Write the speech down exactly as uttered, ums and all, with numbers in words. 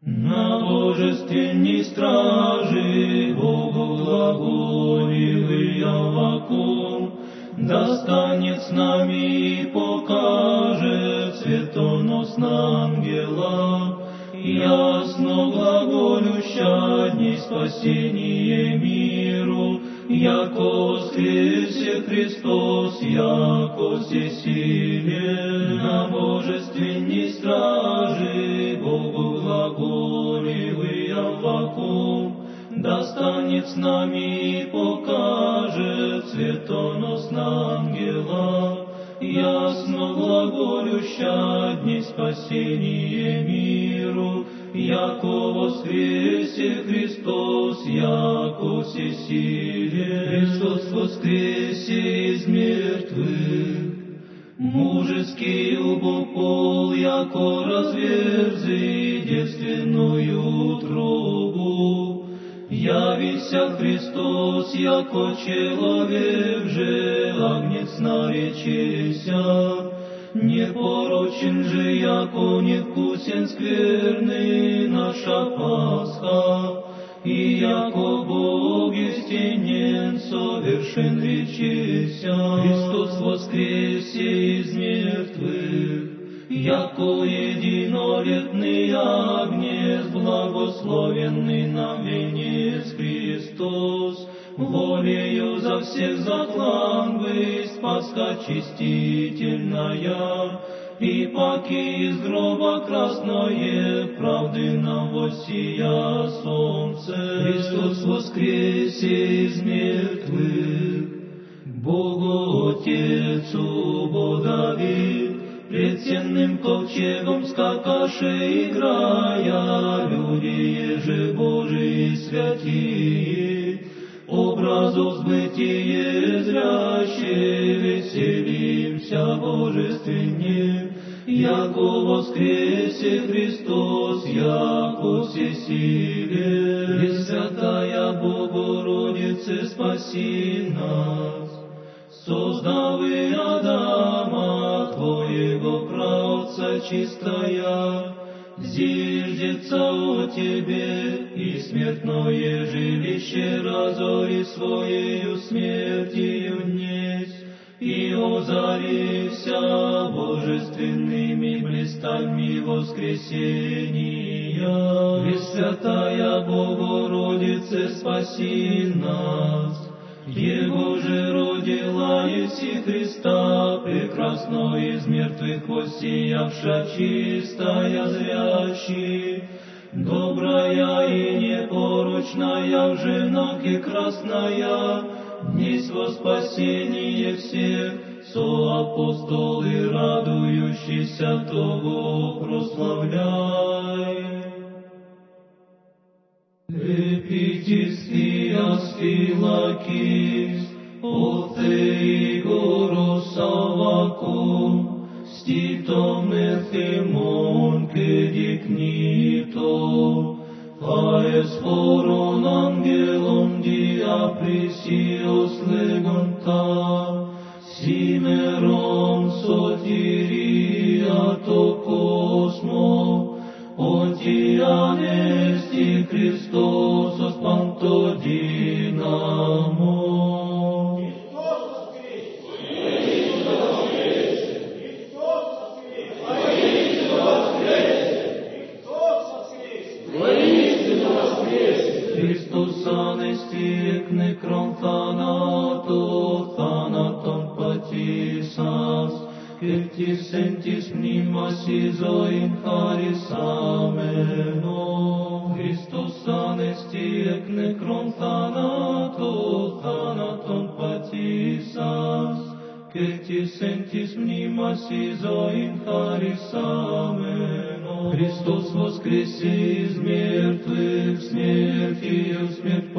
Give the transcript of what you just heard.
На божественной страже Богу глаголил Иовакум, достанет с нами и покажет светоносна ангела, ясно глаголюща дни спасение миру, яко воскресе Христос, яко всесилен. На божественной страже Богу глаголил Иовакум, достанет с нами и покажет светоносна ангела, ясно глаголюща дни спасение миру, яко воскресе Христос, яко всесилен. Христос воскресе из мертвых, мужеский убопол, яко разверзи девственную трубу. Явися Христос, яко человек же, агнец наречеся, непорочен же, яко невкусен скверный наша Пасха, и яко Бог истинен, совершен речеся. Христос воскресе из мертвых, яко единолетный агнец, благословенный нам венец Христос, волею за всех заклан быть Пасха чистительная, и паки из гроба красное правды нам воссия солнце. Христос воскресе из мертвых, Богу Отецу Богови, пред сенным ковчегом скакаше играя, люди же Божии святые, образов сбытие зряще, веселимся божественне, яко воскресе Христос, яко всесилен. Пресвятая Богородице, спаси нас, создавы Адама, Твоего праотца чистая, зиждется о Тебе, и смертное жилище разори своею смертью несть, и озарися божественными блистами воскресения. Пресвятая Богородице, спаси нас, Его же родила Еси Христа, прекрасно из мертвых воссиявша, чистая зрящий, добрая и непорочная в женах и красная, днесь во спасение всех, соапостолы радующийся того прославляй. Епитис Иас Филакис, Оте Игорос Авакум, Ститом Ефимон Кедикнито, Фаес Хорон Ангелом Диаприсиос Легонта, Симерон Сотирия Токосмо, Отианести Христос Пантодинамо. Христос анести некрон θάνατο, θάνατον πατήσας, και της εν της μνήμας η ζωήν χαρισάμενο. Χριστός ανέστη εκ νεκρών θάνατο, θάνατον πατήσας, και της εν της μνήμας η ζωήν χαρισάμενο. Χριστός воскресе из мертвых, смертью смерть